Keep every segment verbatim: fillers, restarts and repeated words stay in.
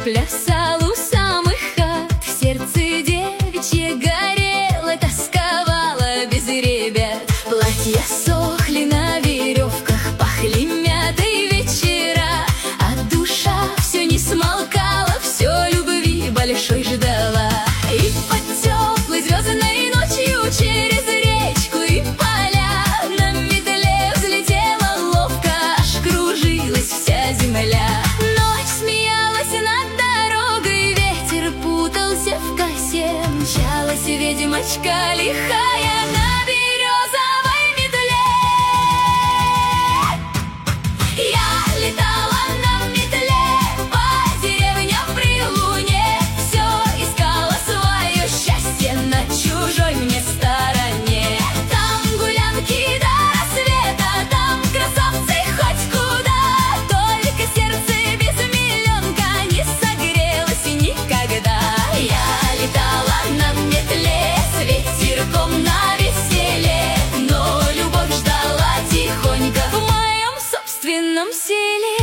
плясал у самых хат. Сердце девичье горело, тосковало без ребят. Платья сохли на веревках, пахли мятой вечера, а душа все не смолкала, все любви большой ждала. И под теплой звездной ночью через речку и поля на метле взлетела ловко, аж кружилась вся земля. Ночь смеялась над дорогой, ветер путался в косе, мчалась ведьмочка лихая на березовой метле. Я летала на метле по деревням при луне, все искала свое счастье на чужой мне стороне. Там гулянки до рассвета, там красавцы хоть куда, только сердце без миллионка не согрелось никогда. Я летала на метле с ветерком на веселе, но любовь ждала тихонько в моем собственном селе.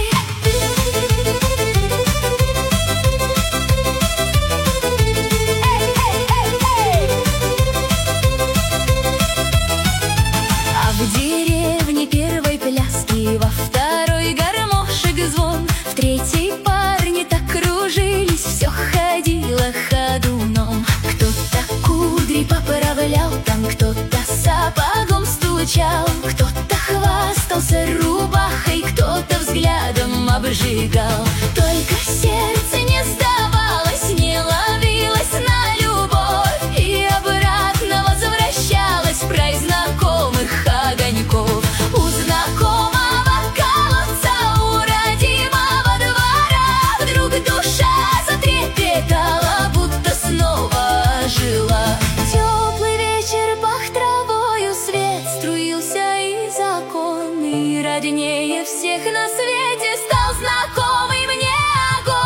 А в деревне первой пляски, во второй гармошек звон, в третьей парни так кружились, все ходило ходуном. Кто-то кудри поправлял, там кто-то сапогом стучал, кто-то хвастался рубахой, кто-то взглядом обжигал. Только сердце не сдавалось, не ловилось на любовь и обратно возвращалось в край знакомых огоньков. У знакомого колодца, у родимого двора вдруг душа затрепетала, будто снова ожила. Теплый вечер пах травою, свет струился из окон, и роднее всех на свете стал знакомый мне огонь.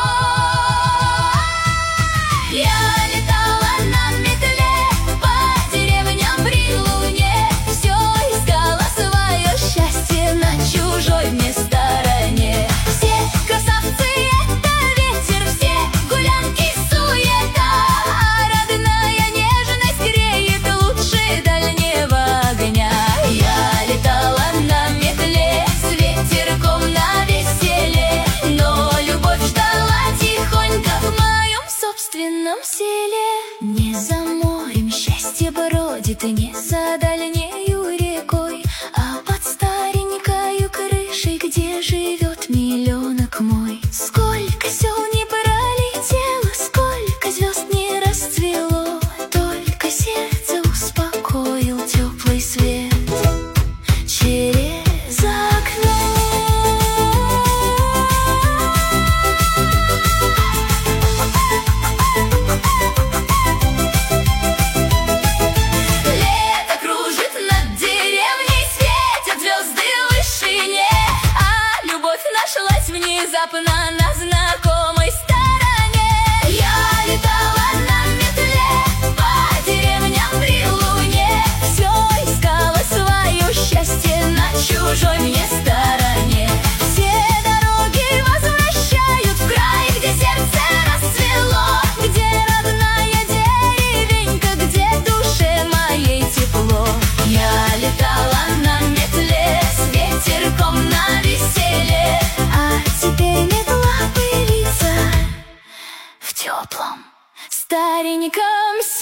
Я летала на метле по деревням при луне, все искала свое счастье на чужой мне стороне. Все красавцы — это ветер, все гулянки — суета, а родная нежность греет лучше дальнего огня. Я летала на метле с ветерком на веселе, но любовь ждала тихонько в моем собственном селе. Не за морем счастье бродит, не за дальнею рекой, а под старенькою крышей, где живет миллионок мой. Сколько сел не пролетело, сколько звезд не расцвело, только сердце успокоил теплый свет через окно. Лето кружит над деревней, светят звезды в вышине, а любовь нашлась внезапно на знакомой стороне. Я летала на метле по деревням при луне, все искала свое счастье на чужой мне стороне. Все дороги возвращают в край, где сердце расцвело, где родная деревенька, где душе моей тепло. Я летала на метле с ветерком на веселе, а теперь метла пылится в теплом стареньком селе.